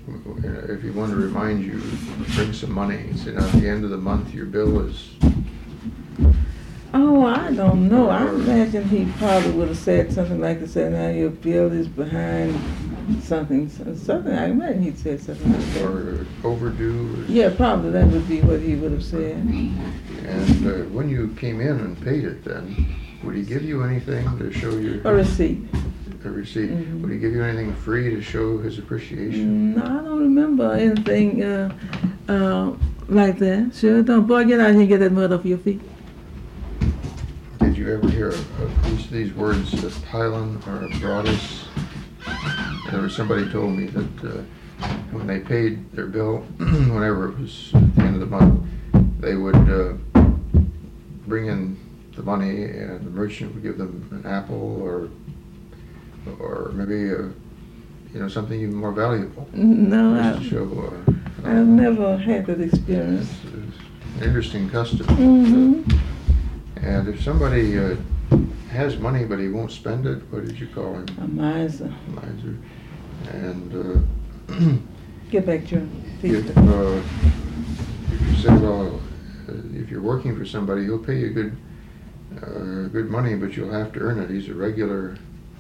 if he wanted to remind you, bring some money. He said, at the end of the month, your bill is. Oh, I don't know. I imagine he probably would have said something like this, now your bill is behind something. I imagine he'd said something like that. Or overdue. Yeah, probably that would be what he would have said. And when you came in and paid it then, would he give you anything to show you? A receipt. A receipt. Mm-hmm. Would he give you anything free to show his appreciation? No, I don't remember anything like that. Sure don't. Boy, get out here and get that mud off your feet. Did you ever hear a piece of these words, a pylon or a broadus? There was somebody told me that when they paid their bill, whenever it was at the end of the month, they would bring in the money, and the merchant would give them an apple or maybe something even more valuable. No, I've never had that experience. It's an interesting custom. Mm-hmm. And if somebody has money but he won't spend it, what did you call him? A miser. A miser. And get back, John. if you say, well, if you're working for somebody, he'll pay you good money, but you'll have to earn it. He's a regular.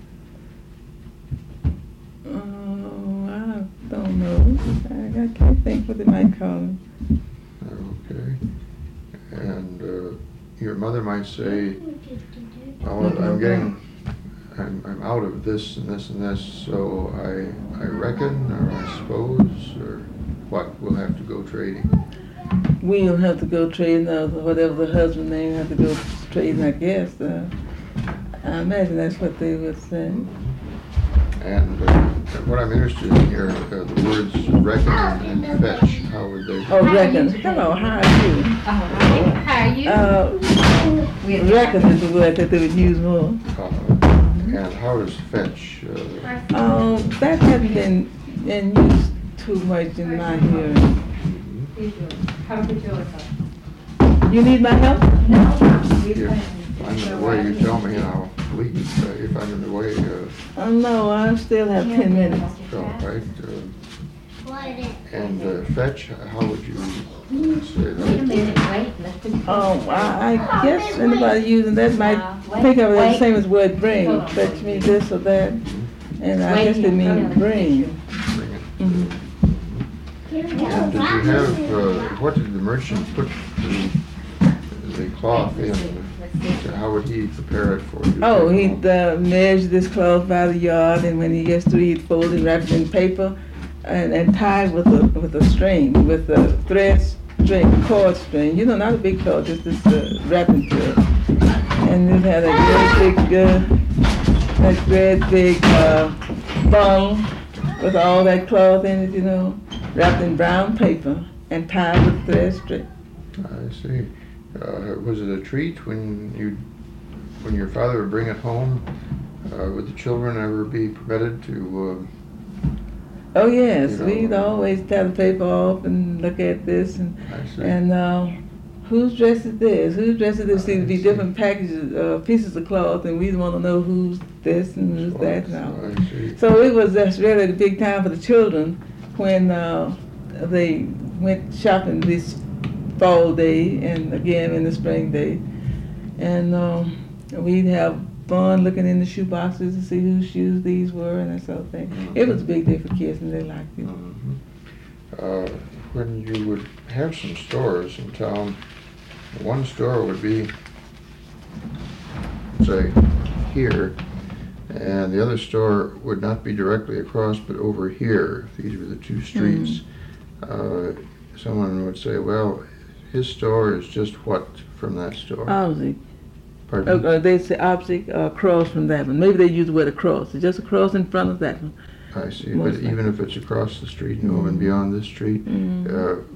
Oh, I don't know. I can't think what they might call him. Okay. And your mother might say, well, I'm out of this and this and this, so I reckon, or I suppose, or what, we'll have to go trading. We'll have to go trading, or whatever the husband name, have to go trading, I guess. I imagine that's what they would say. And what I'm interested in here, the words reckon and fetch, how would they? Oh, reckon. Hello, how are you? How are you? Reckon is the word that they would use more. And how does fetch? That hasn't been in use too much in my hearing. How could you You need my help? No. If I'm in the way, you tell me and I'll leave. If I'm in the way. No, I still have 10 minutes. So, right. And fetch, how would you say that? Wait a minute, wait. I guess anybody using that might think of it as the same as the word bring. Fetch me this or that. And I guess they mean bring. Bring it. Mm-hmm. And did you have, what did the merchant put the cloth in? How would he prepare it for you? Oh, he'd measure this cloth by the yard, and when he gets through, he'd fold it, wrap it in paper, and tie it with a string, with a cord string. Not a big cord, just this wrapping thread. And it had a great big bung with all that cloth in it, wrapped in brown paper and tied with thread string. I see. Was it a treat when your father would bring it home? Would the children ever be permitted to? Oh yes, we'd always tear the paper off and look at this and whose dress is this? Whose dress is this? Seemed to be different packages, pieces of cloth, and we'd want to know who's this and who's that now. So it was just really a big time for the children when they went shopping this fall day and again in the spring day, and we'd have fun looking in the shoe boxes to see whose shoes these were and that sort of thing. Mm-hmm. It was a big day for kids and they liked it. Mm-hmm. When you would have some stores in town, one store would be, say, here, and the other store would not be directly across but over here. These were the two streets. Mm-hmm. Someone would say, well, his store is just what from that store? Opposite. Pardon? They'd say opposite, across from that one. Maybe they use the word across. It's just across in front of that one. I see. But even if it's across the street, and beyond this street,